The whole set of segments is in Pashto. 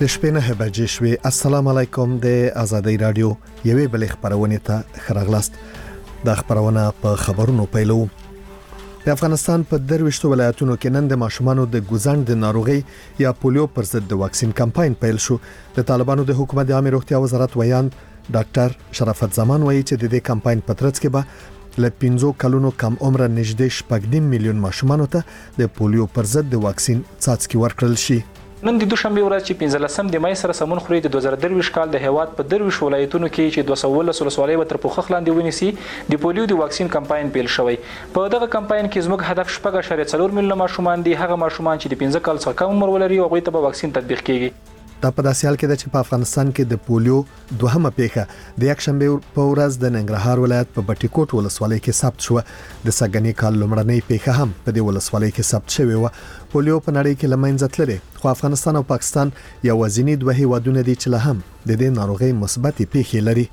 د شپې 9 بجې شوې. السلام علیکم. د آزادۍ رادیو یوې بلې خبرونه ته خراغلاست. د خبرونه په خبرونو پیلو. د افغانستان په 23 ولایتونو کې نن د ماشومانو د ګوزند د ناروغي یا پولیو پر ضد د واکسین کمپاین پیل شو. د طالبانو د حکومت د عامه روغتیا وزارت ویاند ډاکټر شرافت زمان وایي چې د دې کمپاین په ترڅ کې به له 15 کلونو کم عمر نږدې 6.5 میلیون ماشومانو ته د پولیو پر ضد د واکسین څاڅکي ورکړل شي. نن د دوشنبه ورځ چې 15 د مای سره سمون خوري د 2023 کال د هیواد په 23 ولایتونو کې چې 219 ولسوالۍ تر پوښښ لاندې ونیسي د پولیو د واکسین کمپاین پیل شوی. په دغه کمپاین کې زموږ هدف 4.4 میلیون ماشومان دي. هغه ماشومان چې د 15 کال څخه کم عمر ولري او غوي ته واکسین تطبیق کیږي. دا په داسې حال کې ده چې په افغانستان کې د پولیو دوهمه پیښه د یک شنبه په ورځ د ننګرهار ولایت په بټي کوټ ولسوالۍ کې ثبت شو. د سګنی کال لومړنۍ پیښه هم په دې ولسوالۍ کې ثبت شوې و. پولیو په نړۍ کې لمنځه تللی، خو افغانستان او پاکستان یوازینی دوه هیوادونه دي چې له هم د دې ناروغي مثبتې پیښې لري.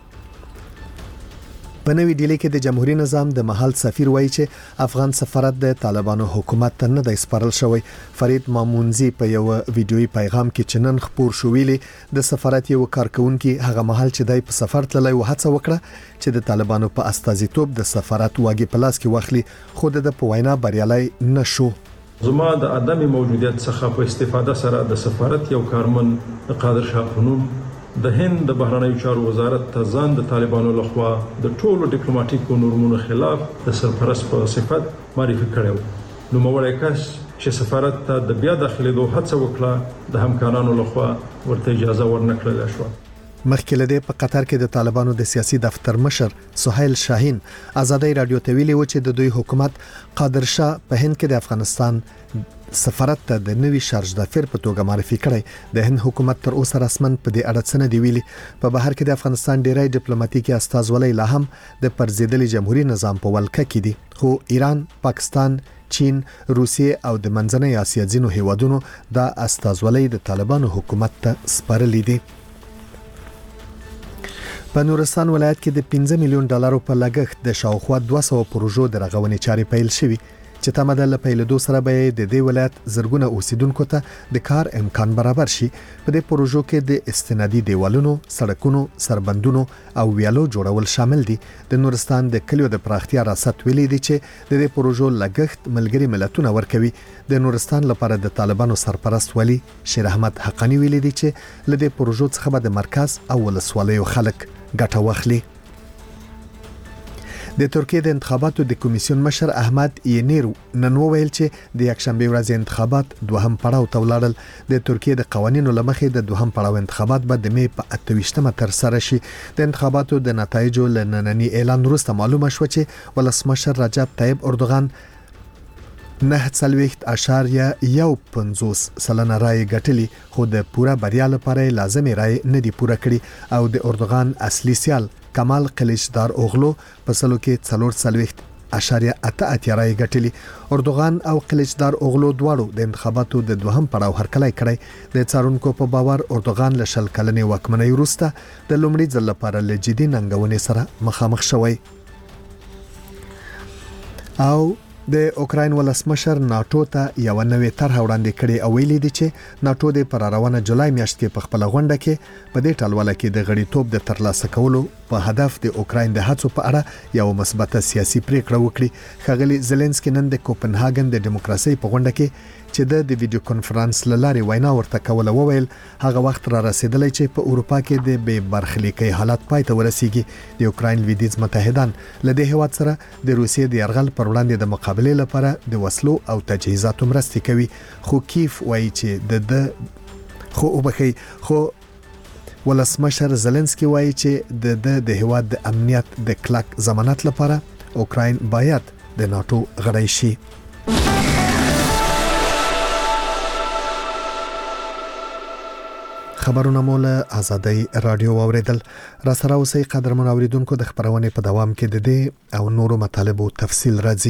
په نوې ډیلي کې د جمهوریت نظام د محل سفیر وایي چې افغان سفارت د طالبانو حکومت ته نه د سپارل شوی. فرید مامونزي په یو ویډیويي پیغام کې چې نن خبر شو ویلي د سفارت یو کارکونکي هغه محل چې دای په سفر تللی و هڅه وکړه چې د طالبانو په استازیتوب د سفارت واګي په لاس کې واخلي، خو د په وینا بریالي نشو. زما د عدم موجودیت څخه په استفاده سره د سفارت یو کارمن د قادر شاه فنون د هند د بهرنیو چارو وزارت ته ځان د طالبانو لخوا د ټولو ډیپلوماټیکو نورمونو خلاف د سرپرست په صفت معرفي کړو. نو موړی کس چې سفارت ته د بیا داخليدو هڅه وکړه د همکارانو لخوا ورته اجازه ورنکړل شو. مخکې لدې په قطر کې د طالبانو د سیاسي دفتر مشر سهیل شاهین آزادۍ رادیو ته ویلي و چې د دوی حکومت قادر شاه په هند کې د افغانستان سفارت ته د نوي شارج دافر په توګه معرفي کړی. د هند حکومت تر اوسه رسمن په دې اړه څه نه دی ویلي. په بهر کې د افغانستان ډیری ډیپلوماټیکي استازولۍ لا هم د پرزیدلي جمهوریت نظام په ولکه کې دي، خو ایران، پاکستان، چین، روسیه او د منځنۍ اسیا ځینو هیوادونو د استازولۍ د طالبانو حکومت ته سپارلې دي. په نورستان ولایت کې د 15 میلیون ډالرو په لګښت د شاوخوا 200 پروژو د رغونې چارې پیل شوې چې تمدل له پیلېدو سره به د دې ولایت زرګونه اوسیدونکو ته د کار امکان برابر شي. په دې پروژو کې د استنادي دیوالونو، سړکونو، سربندونو او ویالو جوړول شامل دي. د نورستان د کلیو د پراختیا ریاست ویلي دي چې د دې پروژو لګښت ملګری ملتونه ورکوي. د نورستان لپاره د طالبانو سرپرست ولی شیر احمد حقانی ویلي دي چې له دې پروژو څخه به د مرکز او ولسوالیو خلک ګټه واخلي. د ترکیه د انتخاباتو د کمیسیون مشر احمد ینیر نن وویل چې د یکشنبه ورځ انتخابات دوهم پړاو ته ولاړل. د ترکیه د قوانینو لمخې د دوهم پړاو انتخابات به د می په 28مه تر سره شي. د انتخاباتو د نتایجو لنننی اعلان وروسته معلومه شو چې ولسمشر رجب طیب اردوغان 9.150% رای ګټلي، خو د پوره بریا لپاره لازمي رای نه دی پوره کړی او د اردوغان اصلي سیال کمال قلیچدار اوغلو په سلو کې 4.8 رای ګټلي. اردوغان او قلیچدار اوغلو دواړو د انتخاباتو د دوهم پړاو هرکلی کړی. د څارونکو په باور اردوغان له شل کلنې واکمنۍ وروسته د لومړي ځل لپاره له جدي ننګونې سره مخامخ شوی. او د اوکراین ولسمشر ناتو ته یو نوې طرح وړاندې کړې او ویلي دي چې ناتو د پر روانه جولای میاشت کې په خپل غونډه کې په دې ټالواله کې د غړیتوب د ترلاسه کولو په هدف د اوکراین د هڅو په اړه یو مثبت سیاسي پریکړه وکړي. ښاغلي زيلنسکي نن د کوپنهاګن د دیموکراسي په غونډه کې چې د ویډیو کانفرنس لارې وینا ورته کوله وویل هغه وخت را رسیدلی چې په اروپا کې د بې برخلیکۍ حالت پای ته ورسیږي. د اوکراین لویدیځ متحدان له دې هیواد سره د روسیې د یرغل پر وړاندې د مقابلې لپاره د وسلو او تجهیزاتو مرستې کوي، خو کیف وایي چې خو ولسمشر زيلنسکي وایي چې د هیواد د امنیت د کلک ضمانت لپاره اوکراین باید د ناتو غړی شي. خبرونه مول آزادۍ رادیو اوریدل. را سره اوسئ قدرمن اوریدونکو. د خبرونه په دوام کې د دې او نورو مطالبو تفصیل راځي.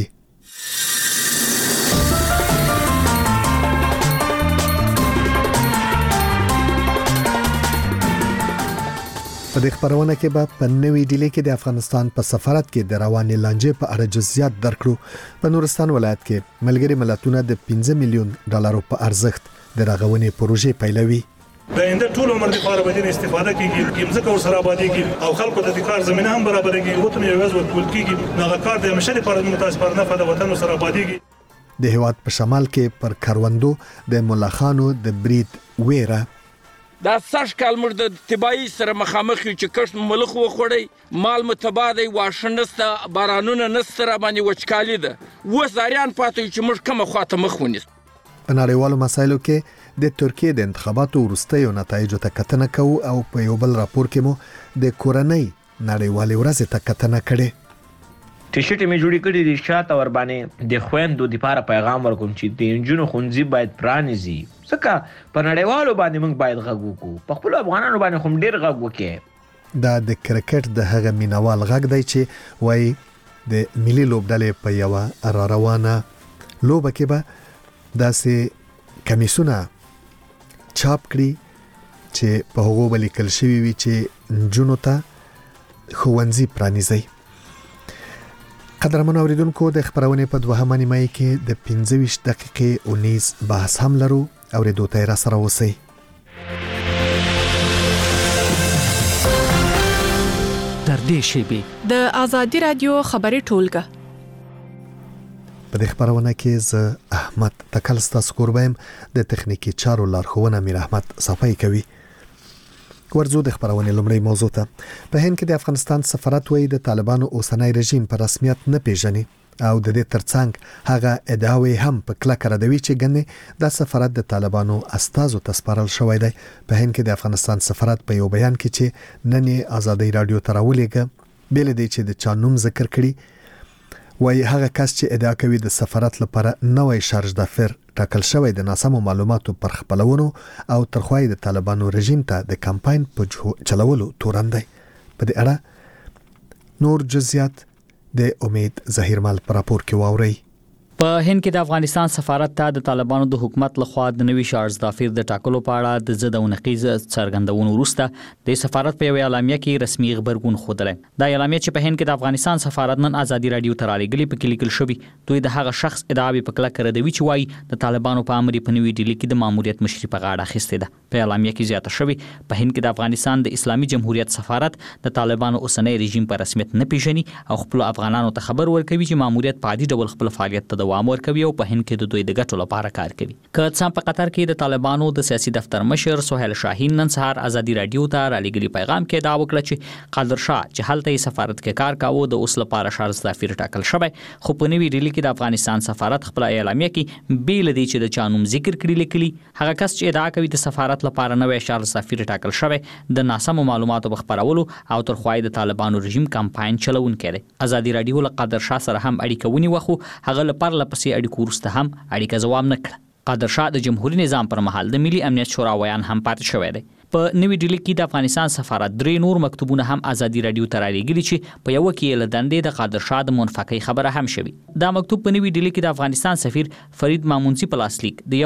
په دې خبرونه کې به په نوې ډیلي کې د افغانستان په سفارت کې د روانې لانجې په اړه جزئیات درکړو. په نورستان ولایت کې ملګری ملتونه د 15 میلیون ډالرو په ارزښت د رغونې پروژې پیلوي. د انده ټول عمر لپاره به د استفاده کیږي ځکه ور سره آبادیږي او خلکو ته د کار زمينه هم برابرېږي وته یو ورځ ورکول کیږي نو کار د مشر لپاره متاسفانه په د وطن سره آبادیږي د هیواد په شمال کې پر کروندو د ملخانو د برید ویره دا سش کال موږ د تبایی سره مخامخ یو چې کښت ملخ وخوړی مال متبادی واشنسته بارانونه نستره باندې وچکالي ده و زاریان پاتې چې موږ کومه خواته مخ ونیسو په نړیوالو مسایلو کې د ترکیه د انتخاباتو وروستیو نتایجو ته کتنه کوو او په یو بل راپور کې مو د کورنۍ نړیوالې ورځې ته کتنه کړې ټیشرټ می جوړی کړی د شاته ور باندې د خويندو د لپاره پیغام ورکوم چې د انجونو خونځي باید پرانیزي ځکه په نړیوالو باندې موږ باید غږ وکړو په خپل افغانانو باندې هم ډیر غږ وکړي دا د کرکټ د هغه مینوال غږ دی چې وای د ملي لوبډلې په یو را روانه لوبه کې به داسې کمیسونه چاپ کړي چې په هغه باندې کل شوی وي چې جنو ته خوونځي پرانیزي قدرمن اوریدونکو د خبرونه په دوهمه نیمه کې د 15 دقیقې او نیز بحث هم لرو اوریدو ته را سره اوسئ در دې شیبې د ازادي رادیو خبري ټولګه په دې خبرونه کې ز احمد تکل ستاسو کوربم د تخنیکی چارو لارښوونه میر احمد صفای کوي ورزو د خبرونه لومړی موضوع ته په هند کې د افغانستان سفارت وایي د طالبانو اوسنۍ رژیم په رسمیت نه پیژني او د دې ترڅنګ هغه ادعاوی هم په کلک ردوي چې ګنې د سفارت د طالبانو استازو تسپارل شوی دی په هند کې د افغانستان سفارت په یو بیان کې چې نن ازادي رادیو تراولېګه بل دي چې د چانوم ذکر کړي وای هغه کس چې ادعا کوي د سفارت لپاره نوې شارج دافر ټاکل شوی د ناسمو معلوماتو پر خپلولو او ترخوای د طالبانو رژیم ته د کمپاین په چلولو تورن دی په دې اړه نور جزئیات د امید ظهیر مال پر راپور کې واوري په هند کې د افغانستان سفارت ته د طالبانو د حکومت لخوا د نوي شارج دافر د ټاکلو په اړه د ضد او نقیض څرګندونو وروسته د سفارت په یو اعلامیه کې رسمي خبرګون خوده دا اعلامیه چې په هند کې د افغانستان سفارت نن ازادي رادیو ته رالیږلي په کې لیکل شوی دوی د هغه شخص ادعاوی په کلک ردوي چې وایي د طالبانو په امر په نوي ډیلی کې د ماموریت مشري په غاړه اخیسته ده په اعلامیه کې زیاته شوی په هند کې د افغانستان د اسلامي جمهوریت سفارت د طالبانو اوسنۍ رژیم په رسمیت نه پیژني او خپل افغانانو ته خبر ورکوي چې ماموریت په عادي ډول خپل فعالیت ته دوام ورکوي او په هند کې د دوی د ګټو لپاره کار کوي. که څه په قطر کې د طالبانو د سیاسي دفتر مشر سهیل شاهین نن سهار ازادي رادیو ته رالیږلي پیغام کې دا وکړه چې قادر شاه چې هلته سفارت کې کار کاوه د اوس لپاره شارج دافر ټاکل شوی خو په نوي ډیلی کې د افغانستان سفارت خپل اعلامیه کې بیل دی چې د چانوم ذکر کړي لیکلي هغه کس چې ادعا کوي د سفارت لپاره نوې شارج دافر ټاکل شوی د ناسمو معلوماتو بخبرولو او ترخوای د طالبانو رژیم کمپاین چلوونکی دی. ازادي رادیو له قادر شاه سره هم اړیکه ونیوه خو هغه لپاره لپسې اړیکو وروسته هم اړیکه جواب نه کړه. قادر شاه د جمهوریت نظام پر مهال د ملي امنیت شورا ویان هم پاتې شوی دی. په نوي ډیلی کې د افغانستان سفارت درې نور مکتوبونه هم ازادي رادیو ته رالیږلي چې په یو کې له دندې د قادر شاه د منفقې خبره هم شوی. دا مکتوب په نوي ډیلی کې د افغانستان سفیر فرید مامونسی په لاسلیک د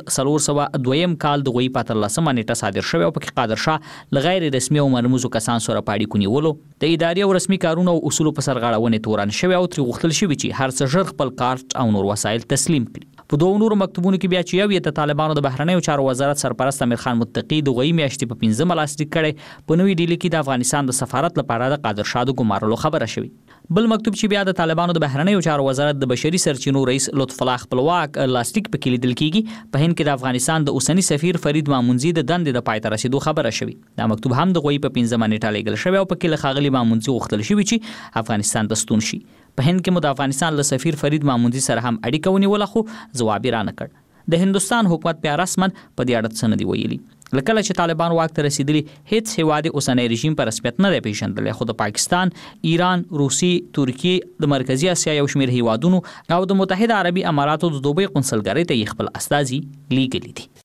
1402 کال د غوي 14 نیټه صادر شوی او په قادر شاه لغیر رسمي او مرموزو کسان سره پاړي کونیولو د اداري او رسمي کارونو او اصول په سرغړاونه تورن شوی او تر غوښتل شوی چې هر څه ژر خپل کارت او نور وسایل تسلیم کړي. په دوه نورو مکتوبونو کې بیا چې یو د طالبانو د بهرنیو چارو وزارت سرپرست امیر خان متقی د غوي میاشتې په 15 لاسلیک کړي په نوې ډیلی کې د افغانستان د سفارت لپاره د قادر شاه د ګمارلو خبره شوی. بل مکتوب چې بیا د طالبانو د بهرنیو چارو وزارت د بشري سرچینو رئیس لطف الله خپلواک لاسلیک په کې لیدل کیږي په هند کې د افغانستان د اوسنی سفیر فرید مامونزي د دندې د پای ته رسیدو خبره شوی. دا مکتوب هم د غوي په 15 نیټه لیږل شوی او په کې له خاغلی مامونزي غوښتل شوی چې افغانستان ته ستون شي. په هند کې د افغانستان له سفیر فرید مامونزي سره هم اړیکه ونیوله خو ځواب یې رانه کړ. د هندستان حکومت بیا رسمن په دې اړه څه نه دی ویلي. لکه چې طالبان واک ته رسیدلی هیڅ هیواد اوسنۍ رژیم په رسمیت نه دی پیژندلی خو د پاکستان، ایران، روسي، ترکیه، د مرکزی اسیا یو شمېر هیوادونو او د متحده عربي اماراتو د دوبۍ قونسلګرۍ ته خپل استازي لیږلي دي.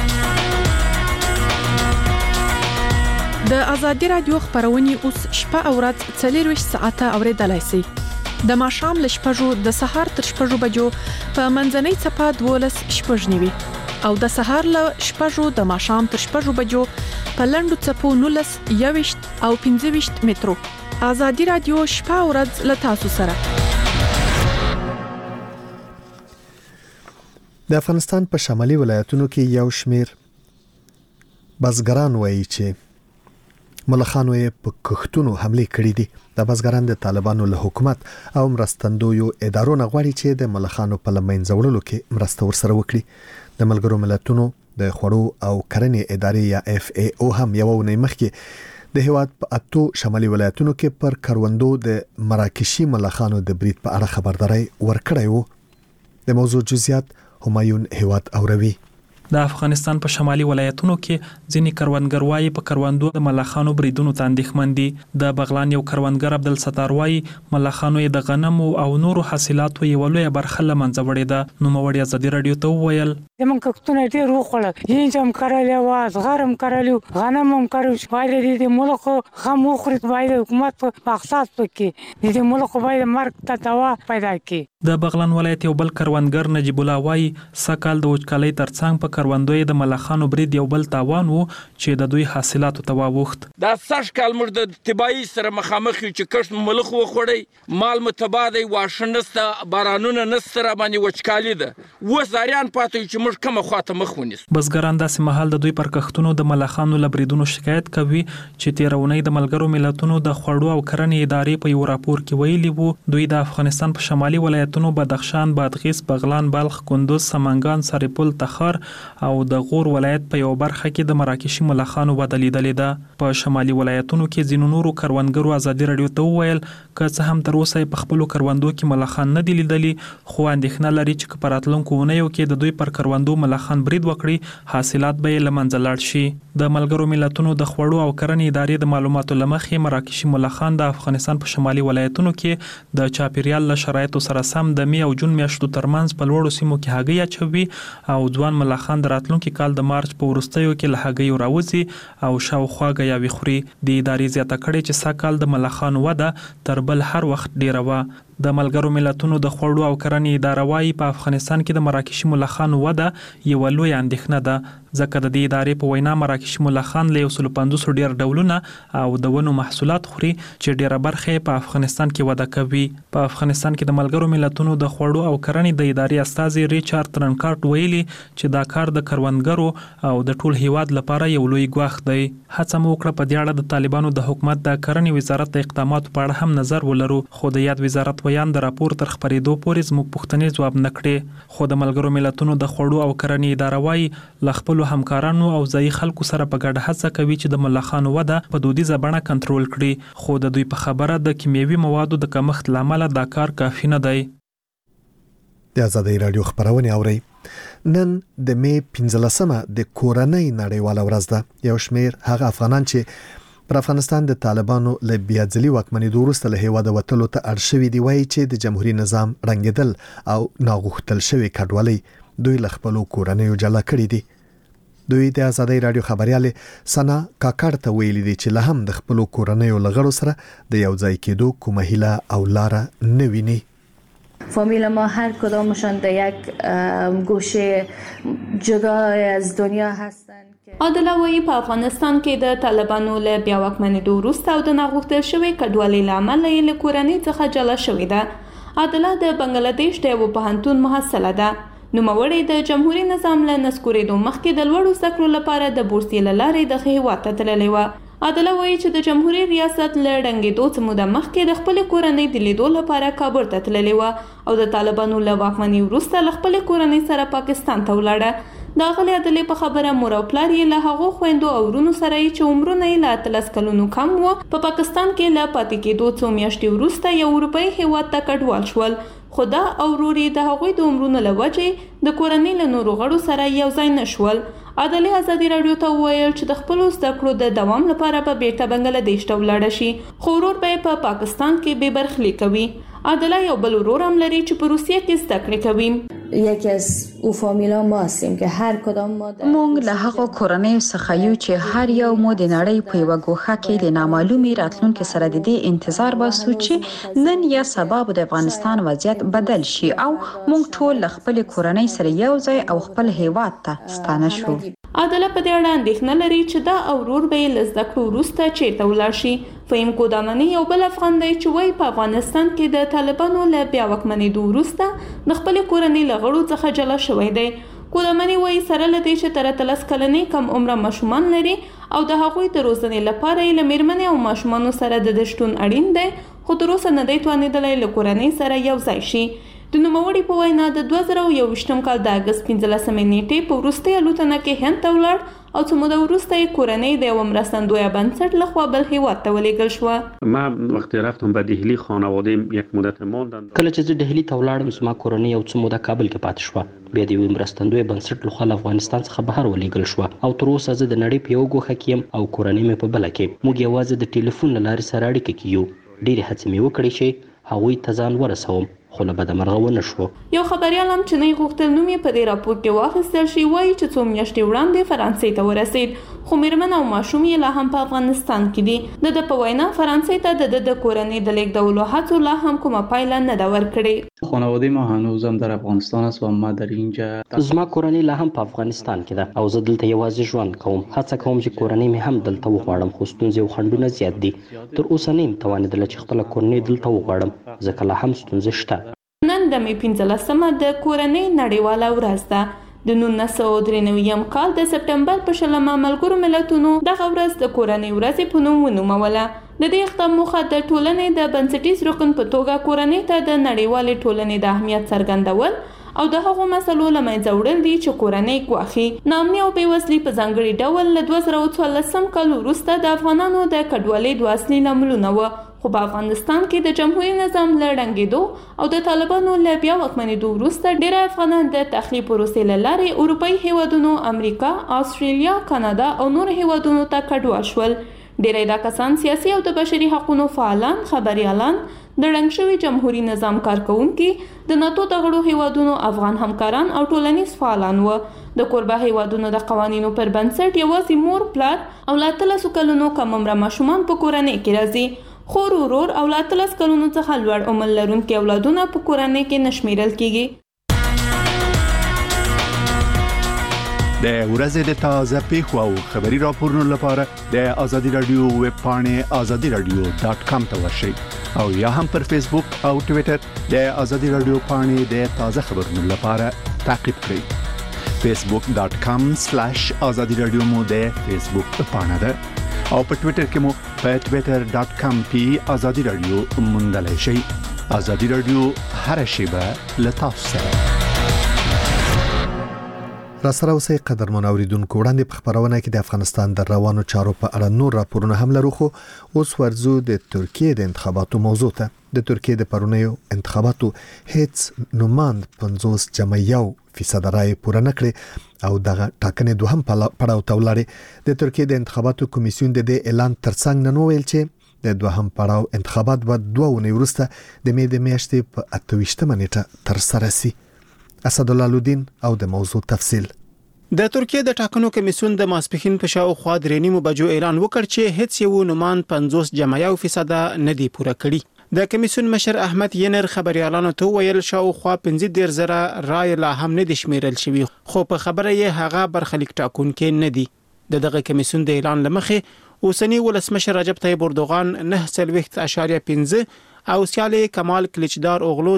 د ازادي رادیو خبرونه اوس شپه او ورځ 24 ساعته اوریدلای شئ. د ماښام له شپږو د سهار تر شپږو بجو په منځنۍ څپه 12:09 او د سهار له شپږو د ماښام تر شپږو بجو په لنډو څپو 19 او 15 مترو. ازادي رادیو شپه او ورځ له تاسو سره. د افغانستان په شمالي ولایتونو کې یو شمیر بزګران وایي چې ملخانو یې په کښتونو حمله کړې دي. د بزګران د طالبانو له حکومت او مرستندویو ادارو نه غواړي چې د ملخانو په لمنځه وړلو کې مرسته ورسره وکړي. د ملګرو ملتونو د خوړو او کرنې ادارې یا FAO هم یو ونې مخکې د هیواد په 8 شمالي ولایتونو کې پر کروندو د مراکشي ملخانو د برید په اړه خبرداري ورکړې وو. د موضوع جزئیات همایون هیواد اوروي. د افغانستان په شمالي ولایتونو کې ځینی کروندګر وايي په کروندو د ملخانو بریدونو ته اندېښمن دي. د بغلان یو کروندګر عبدالستار وايي ملخانو د غنمو او نورو حاصلاتو یو لوی برخه له منځه وړې ده. نو موري ازادي رادیو ته وویل زمون کښتونه ډېر وخوړل، هینج هم کرلې و، زغرم کرلو، غنم هم کرلو. باید د ملک غم وخوري، باید حکومت په مقصد پکې د ملک باید مرګ ته دوا پیدا کړي. د بغلان ولایت یو بل کروندګر نجیب الله وايي سکهال د وچکالۍ ترڅنګ په کروندوی د ملخانو برید یو بل تاوان وو چې د دوی حاصلاتو ته واوښت. دا سږ کال موږ د تبعي سره مخامخ یو چې کښت ملخ وخوړی، مال مو تباه دی، واښه نسته، بارانونه نسته، راباندې وچکالي ده. اوس زاریان پاتې چې موږ کومه خواته مخ ونیسو. بزګران داسې مهال د دوی پر کښتونو د ملخانو له بریدونو شکایت کوي چې تېره اونۍ د ملګرو ملتونو د خوړو او کرنې ادارې په یو راپور کې ویلي وو دوی د افغانستان په شمالي ولایتونو بدخشان، بادغیس، بغلان، بلخ، کندوز، سمنګان، سرپل، تخار او د غور ولایت په یو برخه کې د مراکشي ملخانو وده لیدلې ده. په شمالي ولایتونو کې ځینو نورو کروندګرو ازادي رادیو ته وویل که څه هم تر اوسه په خپلو کروندو کې ملخان نه دي لیدلي، خو اندېښنه لري چې په راتلونکو اونیو کې د دوی پر کروندو ملخان برید وکړي حاصلات به یې له منځه لاړ شي. د ملګرو ملتونو د خوړو او کرنې ادارې د معلوماتو له مخې مراکشي ملخان د افغانستان په شمالي ولایتونو کې د چاپیریال له شرایطو سره سم د می او جون میاشتو ترمنځ په لوړو سیمو کې هګۍ اچوي او ځوان ملخان د راتلونکي کال د مارچ په وروستیو کې له هګیو راوځي او شاوخوا ګیاوې خوري. د ادارې زیاته کړې چې سږ کال د ملخانو وده تر بل هر وخت ډیره وه. د ملګرو ملتونو د خوړو او کرنې اداره وايي په افغانستان کې د مراکشي ملخانو وده یوه لویه اندېښنه ده، ځکه د دې ادارې په وینا مراکشي ملخان له 150 ډیر ډولونه او د ونو محصولات خوري چې ډیره برخه په افغانستان کې وده کوي. په افغانستان کې د ملګرو ملتونو د خوړو او کرنې د ادارې استازي ریچارډ ترنکارټ ویلي چې دا کار د کروندګرو او د ټول هیواد لپاره یو لوی ګواښ دی. هڅه مو وکړه په دې اړه د طالبانو د حکومت د کرنې وزارت د اقداماتو په اړه هم نظر ولرو، خو د یاد وزارت ویان د راپور تر خبرېدو پورې زموږ پوښتنې ځواب نه کړې. خو د ملګرو ملتونو د خوړو او کرنې اداره وايي له خپلو همکارانو او ځایي خلکو سره په ګډه هڅه کوي چې د ملخانو وده په دودیزه بڼه کنټرول کړي، خو د دوی په خبره د کیمیاوي موادو د کمښت له امله دا کار کافي نه دی. د آزادۍ راډیو خبرونه اورئ. نن د می 15مه د کورنۍ نړیواله ورځ ده. یو شمیر هغه افغانان چې پر افغانستان د طالبانو له بیا ځلي واکمنېدو وروسته له هیواده وتلو ته اړ شوي دي وایي چې د جمهوریت نظام ړنګېدل او ناغوښتل شوی کډوالۍ دوی له خپلو کورنیو جلا کړي دي. دوی د آزادۍ راډیو خبريالې سنا کاکړ ته ویلي دي چې له هم د خپلو کورنیو له غړو سره د یو ځای کېدو کومه هیله او لاره نه ویني. فامیل ما هر کدامشان در یک گوشه جدای از دنیا هستند. عادله وایي په افغانستان کې د طالبانو له بیا واکمنېدو وروسته او د ناغوښتل شوې کډوالۍ له امله یې له کورنۍ څخه جلا شوې ده. عادله د بنګلادیش د یوه پوهنتون محصله ده. نوموړې د جمهوري نظام له نسکورېدو مخکې د لوړو زده کړو لپاره د بورسیې له لارې دغه هېواد ته تللې وه. عادله وایي چې د جمهوري ریاست له ړنګېدو څه موده مخکې د خپلې کورنۍ د لیدو لپاره کابل ته تللې وه او د طالبانو له واکمنۍ وروسته له خپلې کورنۍ سره پاکستان ته ولاړه. د اغلې عادلې په خبره مور او پلار یې له هغو خویندو او ورونو سره چې عمرونه یې له 13 کلونو کم وو په پاکستان کې له پاتې کېدو څو میاشتې وروسته یو اروپایي هېواد ته کډوال شول، خو دا او ورور یې د هغوی د عمرونو له وجې د کورنۍ له نورو غړو سره یو ځای نه شول. عادلې ازادي راډیو ته وویل چې د خپلو زده کړو د دوام لپاره به بیرته بنګلادیش ته ولاړه شي، خو ورور به یې په پاکستان کې بې برخلیک کوي. عادله یو بل ورور هم لري چې په روسیه کې زده کړې کوي. یکی از او فامیلا ما هستیم که هر کدام ما مونږ له هغو کورنیو څخه یو چې هر یو مو د نړۍ په یوه ګوښه کې د نامعلومې راتلونکي سره د دې انتظار باسو چې نن یا سبا به د افغانستان وضعیت بدل شي او مونږ ټول له خپلې کورنۍ سره یو ځای او خپل هیواد ته ستانه شو. عادله په دې اړه اندېښنه لري چې دا او ورور به یې له زده کړو وروسته چیرته ولاړ شي. فهیم کودامني یو بل افغان دی چې وایي په افغانستان کې د طالبانو له بیا واکمنېدو وروسته د خپلې کورنۍ له غړو څخه جلا شوی دی. کولمنی وایي سره له دې چې تر 13 کلنې کم عمره ماشومان لري او د هغوی د روزنې لپاره یې له میرمنې او ماشومانو سره د شتون اړین دی، خو تر اوسه نه دی توانېدلی له کورنۍ سره یو ځای شي. د نوموړي په وینا د 2021 کال د اګست 15 نیټې په وروستۍ الوتنه کې هند ته ولاړ او څه موده وروسته یې کورنۍ د یوه مرستندویه بنسټ لخوا بل هیواد ته ولېږل شوه. من وقتی رفتم به دهلی خانواده‌ام یک مدت ماندند. کله چې زه دهلی ته ولاړم زما کورنۍ یو څه موده کابل کې پاتې شوه، بیا د یوې مرستندویه بنسټ لخوا له افغانستان څخه بهر ولېږل شوه او تر اوسه زه د نړۍ په یوه ګوښه کې یم او کورنۍ مې په بله کې. موږ یوازې د ټلیفون له لارې سره اړیکه کې یو. ډېرې هڅې مې وکړې چې هغوی ته ځان ورسوم، خو له بده مرغه ونه شو. یو خبریال هم چې نه غوښتل نوم یې په دې راپور کې واخیستل شي وایي چې څو میاشتې وړاندې فرانسې ته ورسید، خو میرمن او ماشوم یې لا هم په افغانستان کې دي. د په وینا فرانسې ته د کورنۍ د لیږدولو هڅو لا هم کومه پایله نه ده ورکړې. خانواده ما هنوزم در افغانستان است و ما در اینجا. زما کورنۍ لا هم په افغانستان کې ده او زه دلته یوازې ژوند کوم. هڅه کوم چې کورنۍ مې هم دلته وغواړم، خو ستونزې او خنډونه زیات دي. تر اوسه نه یم توانېدلی چې خپله کورنۍ دلته وغواړم، ځکه لا هم ستونزې شته. نن د مې 15مه د کورنۍ نړیواله ورځ ده. د 1993 کال د سپټمبر په 20 ملګرو ملتونو دغه ورځ د کورنۍ ورځې په نوم ونوموله. د دې اقدام موخه د ټولنې د بنسټیز رکن په توګه کورنۍ ته د نړیوالې ټولنې د اهمیت څرګندول او د هغو مسلو له منځه وړل دي چې کورنۍ ګواښي. ناامني او بېوزلي په ځانګړي ډول له 2014 کال وروسته د افغانانو د کډوالۍ 2 اصلي لاملونه وه، خو په افغانستان کې د جمهوریت نظام له ړنګېدو او د طالبانو له بیا واکمنېدو وروسته ډېری افغانان د تخلیه پروسې له لارې اروپایي هیوادونو، امریکا، استرالیا، کاناډا او نورو هیوادونو ته کډوال شول. ډېری دا کسان سیاسي او د بشري حقوقو فعالان، خبریالان، د ړنګ شوي جمهوریت نظام کارکوونکي، د ناتو د غړو هیوادونو افغان همکاران او ټولنیز فعالان وو. د کوربه هیوادونو د قوانینو پر بنسټ یوازې مور، پلار او له 13 کلونو کم عمره ماشومان په کورنۍ کې راځي. خور، ورور او له 13 کلونو څخه لوړ عمر لرونکي اولادونه په کورنۍ کې نه شمیرل کیږي. د ورځې د تازه پیښو او خبري راپورونو لپاره د ازادي رادیو ویب پاڼې azadiradio.com ته ورشئ او یا هم پر فیسبوک او ټوئیټر د ازادي رادیو پاڼې د تازه خبرونو لپاره تعقیب کړئ. facebook.com/azadiradio مو د فیسبوک پاڼه ده او په ټوئیټر کې مو په twitter.com/azadiradio موندلای شئ. ازادي رادیو هر شیبه له تاسو سره. را سره اوسئ قدرمن اوریدونکو، وړاندې په خبرونه کې د افغانستان د روانو چارو په اړه نور راپورونه هم لرو، خو اوس ورځو د ترکیه د انتخاباتو موضوع ته. د ترکیه د پرونیو انتخاباتو هیڅ نوماند 50% رای پوره نکړي او دغه ټاکنې دوهم پړاو ته ولاړې. د ترکیه د انتخاباتو کمیسیون د دې اعلان ترڅنګ نن ویل چې د دوهم پړاو انتخابات به 2 ونې وروسته د مې د میاشتې په 28 نیټه تر سره شي. اسدالله لودین او د موضوع تفصیل. د ترکیه د ټاکنو کمیسیون د ماسپښین په شاوخوا 3 بجو اعلان وکړ چې هیڅ یو نومان 50% نه دی پوره کړی. د کمیسیون مشر احمد ینر خبريالانو ته ویل شاوخوا 15,000 رای لا هم نه دي شمیرل شوی، خو په خبره یې هغه برخلیک ټاکونکي نه دي. دغه کمیسیون د اعلان لمخې اوسنی ولسمشر رجب طیب اردوغان 9.5% او سیالي کمال کلیچدار اوغلو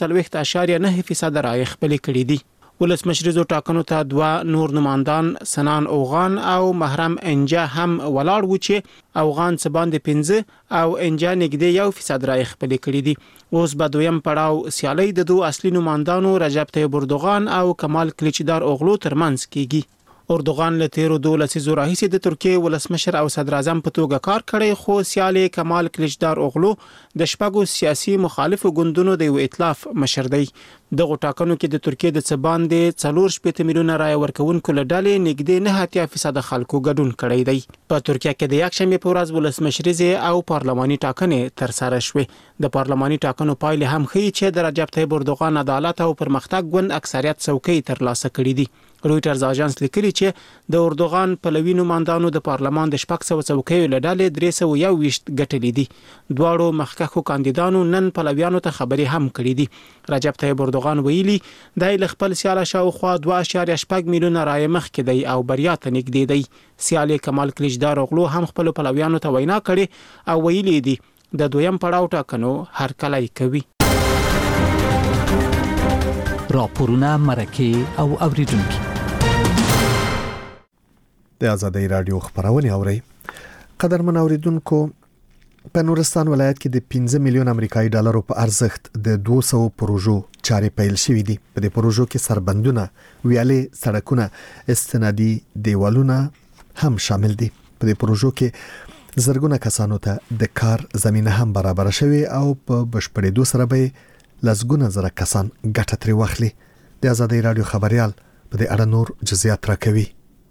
4.9% رای خپل کړی دي. ولسمشریزو ټاکنو ته 2 نور نمائندان سنان اوغان او محرم انجا هم ولاړ و چې اوغان څه باندې 15 او انجا نږدې 1% رای خپل کړی دي. اوس به دویم پړاو سیالي د 2 اصلي نمائندانو رجب طیب اردوغان او کمال کلیچدار اوغلو ترمنځ کیږي. اردوغان له 13 لسیزو راهیسې د ترکیه ولسمشر او صدر اعظم په توګه کار کړی، خو سیالي کمال کلیچدار اوغلو د شپږو سیاسي مخالفو ګوندونو د یو ائتلاف مشر دی. دغه ټاکنو کې د ترکیه د څباندې 4 میلیونه رای ورکوونکو له ډلې نږدې 9% خلکو ګډون کړی دی. په ترکیه کې د یکشنبه په ورځ ولسمشریزه او پارلماني ټاکنې تر سره شوې. د پارلماني ټاکنو پایلې هم ښیي چې د رجب طیب اردوغان عدالت او پرمختګ ګوند اکثریت څوکۍ ترلاسه کړې دي. رويټرز اژانس لیکلي چې د اردوغان پلوي نمائندانو د پارلمان د 600 څوکیو له ډلې 321 ګټلې دي. دواړو مخکښو کاندیدانو نن پلویانو ته خبري هم کړې دي. رجب طیب اردوغان ویلي د خپل سیاله شاوخوا 2.8 میلیونه رای مخکې دی او بریا ته نږدې دی. سیالي کمال کلیچدار اوغلو هم خپل پلویانو ته وینا کړې او ویلي دي د دویم پړاو ټاکنو هر کله کوي. راپورونه مرکه او اوریدونکو د آزادۍ رادیو خبرونه اوري. قدرمن اوریدونکو، په نورستان ولایت کې د 15 میلیون امریکایي ډالرو په ارزښت د 200 پروژو چارې پیل شوې دي. په دې پروژو کې سربندونه، ویالې، سړکونه، استنادي دیوالونه هم شامل دي. په دې پروژو کې زرګونه کسانو ته د کار زمينه هم برابر شوي او په بشپړېدو سره به لسګونه زره کسان ګټه ترې واخلي. د آزادۍ رادیو خبريال په دې اړه نور جزئیات راکوي.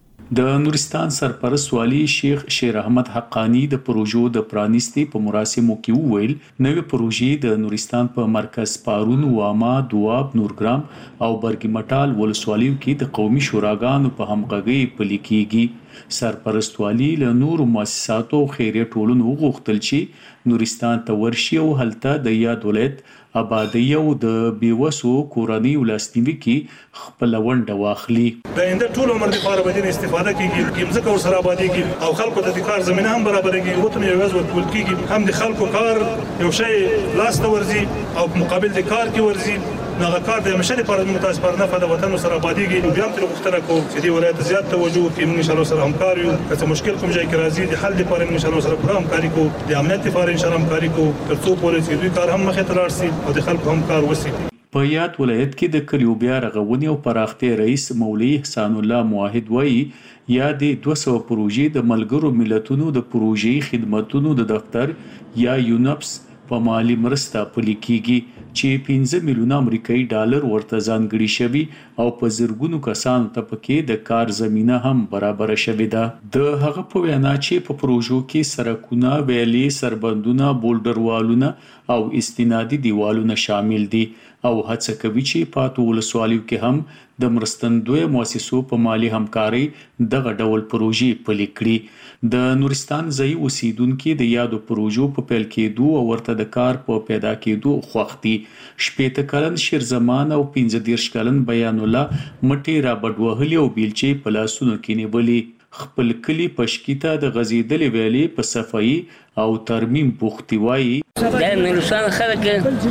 د نورستان سرپرست والی شیخ شیر احمد حقانی د پروژو د پرانیستي په مراسمو کې وویل نوې پروژې د نورستان په مرکز پارون، واما، دواب، نورګرام او برګی مټال ولسوالیو کې د قومي شوراګانو په همغږۍ پلي کېږي. سرپرست والی له نورو مؤسساتو خیریه ټولنو غوښتل چې نورستان ته ورشي او هلته د یاد ولایت آبادی او د بیوسو کورنیو لاسنیوي کې خپل ونډه واخلي. د انده ټول عمر لپاره به د استفاده کیږي، کیمزه او سره آبادی کې او خلکو ته د کار زمينه هم برابرېږي. وته یو ورځ ورکول کیږي، هم د خلکو کار یو شی لاس ته ورزي او مقابل د کار کې ورزي. نغه کار د مشر لپاره متاسفانه په د وطن سره آبادی کې بیا هم تر وختره کو چې دی ولایت زیات توجه کوي. ان شاء الله سره همکار یو، که مشکل کوم ځای کې راځي د حل لپاره ان شاء الله سره پوره همکاري کو، د امنیت لپاره ان شاء الله همکاري کو، ترڅو پوره چې دوی کار هم مخې ته لاړ شي او د خلکو هم کار وشي. په یاد ولایت کې د کلیو بیا رغونې او پراختیا رئیس مولوی احسان الله موحد وایي یا د 200 پروژې د ملګرو ملتونو د پروژې خدماتونو د دفتر یا یونپس په مالی مرسته پلي کېږي چې 15 میلیون امریکایي ډالر ورته ځانګړي شوي او په زرګونو کسانو ته پکې د کار زمينه هم برابر شوې ده. د هغه په وینا چې په پروژو کې سړکونه، ویالې، سربندونه، بولډر والونه او استنادي دیوالونه شامل دي او هڅه کوي چې پاتو ولسوالیو کې هم د مرستندوی مؤسسو په مالی همکاري دغه ډول پروژې پلي کړي. د نورستان ځای اوسیدونکو د یادو پروژو په پیل کېدو او ورته د کار په پیدا کېدو خوښتي. 18 کلن شیرزمان او 15 کلن بیان الله مټي را بډوهلي او بیلچې په لاسونو کې نیولې. خپل کلی پشکیته د غزیدلې ویلې په صفائی او ترمیم بوختي وایي. د نورستان خلک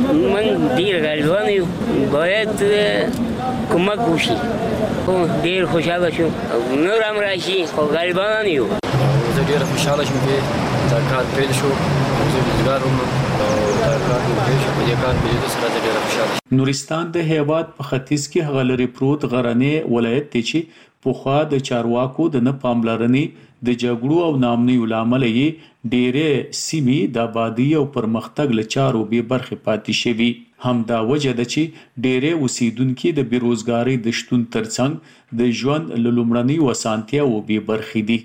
من ډیر غریبان یو، باید کومک وشي. خو ډیر خوشاله شو، نور هم راشي، خو غریبان یو. زه ډیر خوشاله شوم چې دا کار پیل شو. زه روزګار وم او دا کار پیل شو. په دې کار پیل سره زه ډیر خوشاله شوم. نورستان د هیواد په ختیځ کې هغه لري پروت غرنې ولایت دی چې پوخا د چارواکو د نه پاملرنې د جګړو او نامنیو لامل یې ډېرې سیمې د آبادی او پرمختګ له چارو به برخه پاتې شوي. همدا وجه ده چې ډېرې اوسیدونکو د بیروزګاری د شتون ترڅنګ د ژوند له لومړنۍ اسانتیاوو به برخه دي.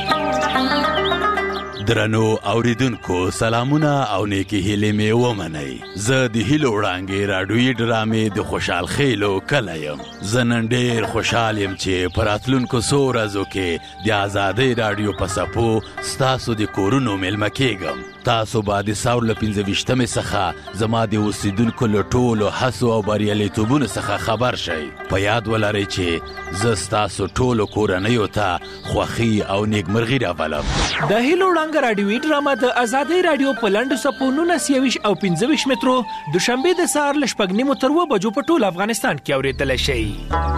درنو اوریدونکو، سلامونه او نیکی هیلې مې ومنئ. زه د هیلو وړانګې راډیویي ډرامې د خوشحال خیلو کلی یم. زه نن ډېر خوشحال یم چې په راتلونکو څو ورځو کې د آزادۍ راډیو په څپو ستاسو د کورونو میلمه کیږم. تاسو به د ساور له 25مې څخه زما د اوسیدونکو له ټولو هڅو او بریالیتوبونو څخه خبر شئ. په یاد ولرئ چې زه ستاسو ټولو کورنیو ته خوښي او نیکمرغي راولم. د هیلو وړانګه راډیویي ډرامه د آزادۍ راډیو په لنډو څپو 19 او 25 مترو دوشنبه د سهار له 9:30 تر 2 بجو په ټول افغانستان کې اورېدل شي.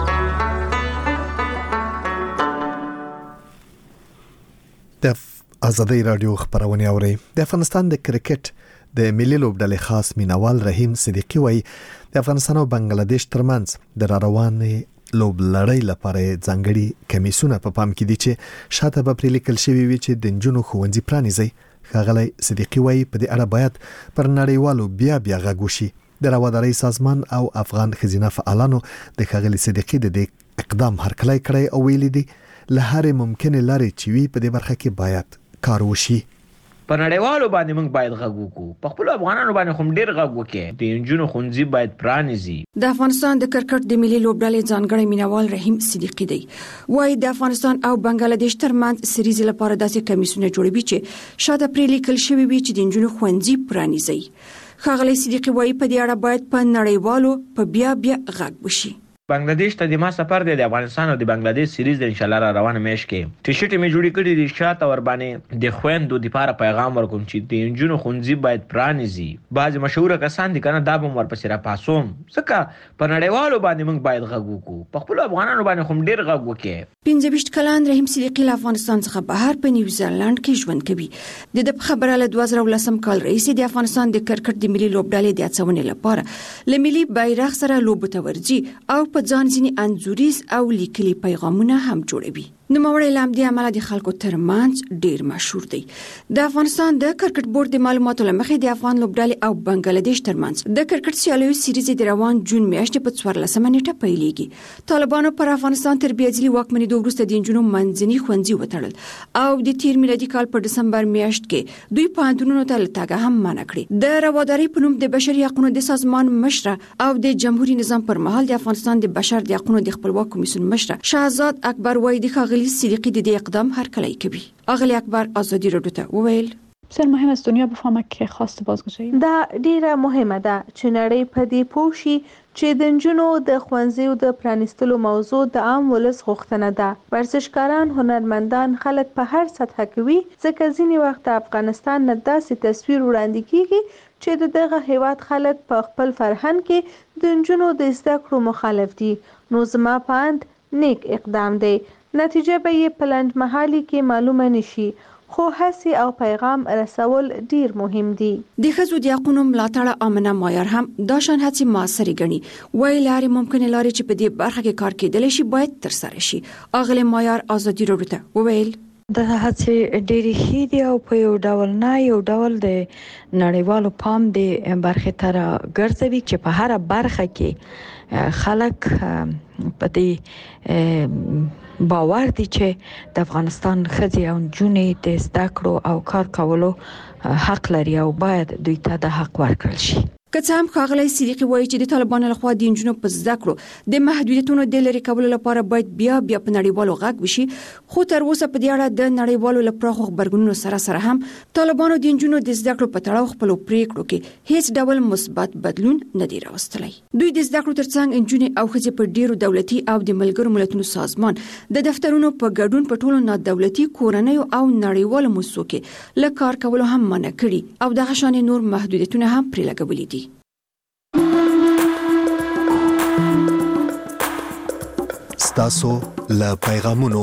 د آزادۍ راډیو خبرونه اوري. د افغانستان د کرکټ د ملي لوبډلې خاص مینوال رحیم صدیقی وایي د افغانستان او بنگلاديش ترمنځ د روانې لوب لړۍ لپاره ځانګړي کمیسونه په پام کې دي چې شاته به پرې لیکل شوی وي چې د نجونو ښوونځي پرانیزي. ښاغلی صدیقی وایي په دې اړه باید پر نړیوالو بیا غږ وشي. د روادارۍ سازمان او افغان ښځینه فعالانو د ښاغلي صدیقی د دې اقدام هرکلی کړی او ویلي دي له هرې ممکنې لارې چې وي په دې برخه کې باید کار وشي. په نړیوالو باندې موږ باید غږ وکړو. په خپل افغانانو باندې هم ډیر غږ وکړي. د انجونو ښوونځي باید پرانیزي. د افغانستان د کرکټ د ملي لوبډلې ځانګړی مینوال رحیم صدیقی دی وايي د افغانستان او بنگلاديش ترمنځ سریز لپاره داسې کمیسونه جوړوي چې شاته پرې لیکل شوی وي چې د انجونو ښوونځي پرانیزي. ښاغلی صدیقی وايي په دې اړه باید په نړیوالو په بیا غږ وشي. بنگلاديش ته د ما سفر دی د افغانستان او د بنگلاديش سیریز د ان شاء الله را روانه مېش کې ټیشرټ می جوړی کړی د شاته ور باندې د خويندو د لپاره پیغام ورکوم چې د انجونو خونځي باید پرانیزي بعض مشهور کسان دي کنه دا به ور پسې را پاسوم ځکه په نړیوالو باندې موږ باید غږ وکړو په خپل افغانانو باندې هم ډیر غږ وکړو 25 کلن رحیم صدیقی له افغانستان څخه بهر په نیوزیلند کې ژوند کوي د خبره له 2010 کال رئیس د افغانستان د کرکټ د ملي لوبډلې د اڅونې لپاره لملي بیرغ سره لوب ته ورځي او په ځان ځینی انځوریز او لیکلي پیغامونه هم جوړوي نوموړی لام دی عمله د خلکو ترمنځ ډیر مشهور دی د افغانستان د کرکټ بورډ د معلوماتو لمخې د افغان لوبډلې او بنگلاديش ترمنځ د کرکټ سیالیو سیریز د روان جون میاشتې په 14 نیټه پیلېږي طالبانو پر افغانستان تر بیاځلي واکمنۍ وروسته د انجونو منځني ښوونځي وتړل او د تیر میلادي کال په دسمبر میاشت کې دوی پوهنتونونو ته لټاګه هم منع کړې د رواداري په نوم د بشري حقوقو د سازمان مشره او د جمهوریت نظام پر مهال د افغانستان د بشر د حقوقو د خپلواک کمیسیون مشره شهزاد اکبر وای د خاغلی صدیقی د اقدام هرکلی کوي اغلی اکبر آزادی رادیو ته وویل بسیار مهم است دنیا بفهمه که خواست بازگشایی دا ډیره مهمه ده چې نړۍ په دې پوه شي چې د نجونو د ښوونځیو د پرانیستلو موضوع د عام ولس غوښتنه ده ورزشکاران هنرمندان خلک په هر سطح کوي ځکه ځینې وخت افغانستان نه داسې تصویر وړاندې کیږي چې دغه هیواد خلک په خپل فرهنګ کې د نجونو د زده کړو مخالف دي نو زما پاند نیک اقدام دی نتیجه به یې په لنډمهالي کې معلومه نشي خو هڅې او پیغام رسول ډیر مهم دي د ښځو د حقوقو ملاتړ امنه معیار هم دا شان هڅې موثرې ګڼي وایي لارې ممکنه لارې چې په دې برخه کې کار کېدلی شي باید ترسره شي اغلی معیار آزادي رادیو ته وویل د هڅې ډېری ښې دي او په یو ډول نه یو ډول د نړیوالو پام د برخې ته راګرځوي چې په هره برخه کې خلک په دې باور دي چې د افغانستان ښځې او نجونې د زده کړو او کار کولو حق لري او باید دوی ته د حق ورکړل شي که څه هم ښاغلی صدیقي وایي چې د طالبانو لخوا د نجونو په زده کړو د محدودیتونو د لرې کولو لپاره باید بیا په نړیوالو غږ وشي خو تر اوسه په دې اړه د نړیوالو له پراخو غبرګونونو سره هم طالبانو د نجونو د زده کړو په تړاو خپلو پریکړو کې هیڅ ډول مثبت بدلون نه دی راوستلی دوی د زده کړو ترڅنګ نجونې او ښځې په ډیرو دولتي او د ملګرو ملتونو سازمان د دفترونو په ګډون په ټولو نادولتي کورنیو او نړیوالو موسسو کې له کار کولو هم منع کړي او دغه شان نور محدودیتونه هم پرې لګولي دي ستاسو له پیغامونو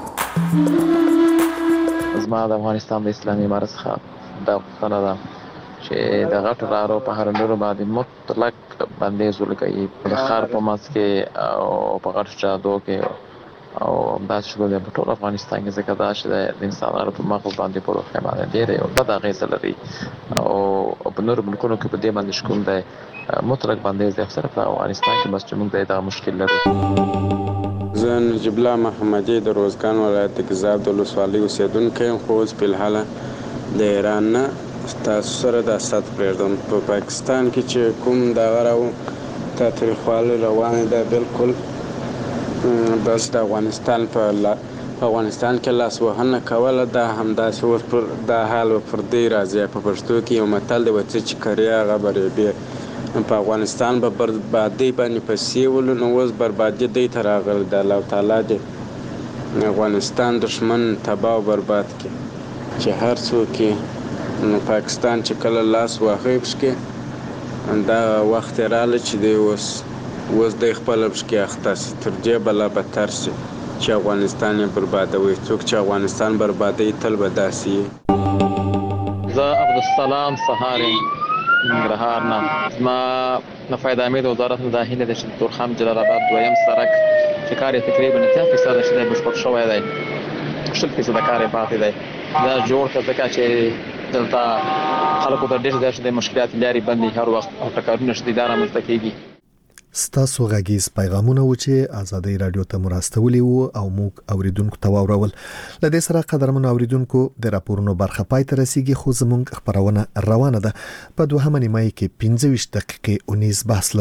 زما د افغانستان د اسلامي امارت څخه دا غوښتنه ده چې د غټو لارو په هرنډرو باندې مطلق بندیز ولګوي د ښار په منځ کې او په غټو جادو کې او همداسې شروع دی په ټول افغانستان کې ځکه دا چې د انسانانو په مغز باندې پروخې باندې ډېرې یو بد اغېزه لري او په نورو ملکونو کې په دې باندې شکون دی مطلق بندیز دی صرف په افغانستان کې بس چې موږ دغه مشکل لرو زه نجیب الله محمدي د روزګان ولایت د ګیزاب د ولسوالۍ اوسېدونکی یم خو اوس فلحاله د ایران نه ستاسو سره دا سات پرېږدم په پاکستان کې چې کوم دغه راو تاوتریخوالی روانې ده بالکل بس د افغانستان افغانستان کې لاسوهنه کوله دا همداسې اوس پر دا حال پر دې راځي په پښتو کې یو متل دی وڅه چې کرې هغه برېبې په افغانستان به بربادي باندې پسې ولو نو اوس بربادي دی ته راغلی د الله تعالی د افغانستان دښمن تباه او برباد کړي چې هر څوک نو پاکستان چې کله لاس واخی پشکې دا وخت یې راغلی چې دی اوس دی خپله پشکې اخته سي تر دې به لا بدتر سي چې افغانستان یې بربادوي څوک چې افغانستان بربادوي تل به داسې وي زه عبدالسلام سهار یم ننګرهار نه زما د فایده امید وزارت نه دا هیله ده چې د تورخم جلال آباد دویم سړک چې کار یې تقریبا 80% چې دی بشپړ شوی دی 100% کار یې پاتې دی دا جوړ کړه ځکه چې دلته خلکو ته ډېر زیات د مشکلات لارې بندي هر وخت او ټکرونه شته دا رامنځته کیږي ستاسو غږیز پیغامونه و چې آزادۍ رادیو ته مرستولي وو او موږ اوریدونکو ته واورول لدې سره قدرمن اوریدونکو د راپورونو برخه پای ته رسیدي خو زموږ خبرونه روانه ده په دوهمه نیمه کې 15 دقیقې 19 بحث لرو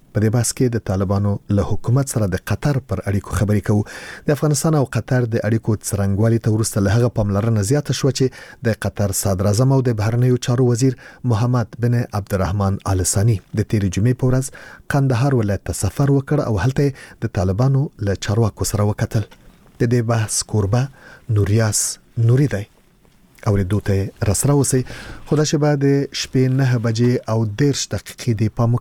په دې بحث کې د طالبانو له حکومت سره د قطر پر اړیکو خبرې کوو. د افغانستان او قطر د اړیکو څرنګوالي ته وروسته له هغه پاملرنه زیاته شو چې د قطر صدر اعظم او د بهرنیو چارو وزیر محمد بن عبدالرحمن آل ثانی د تیر جمعې په ورځ قندهار ولایت ته سفر وکړ او هلته د طالبانو له چارواکو سره وکتل. د دې بحث کوربه نوریاس نوري دی. اوریدو ته راسره اوسئ. خو دا چې بعد شپې 9 بجې او 10 دقیقې د پام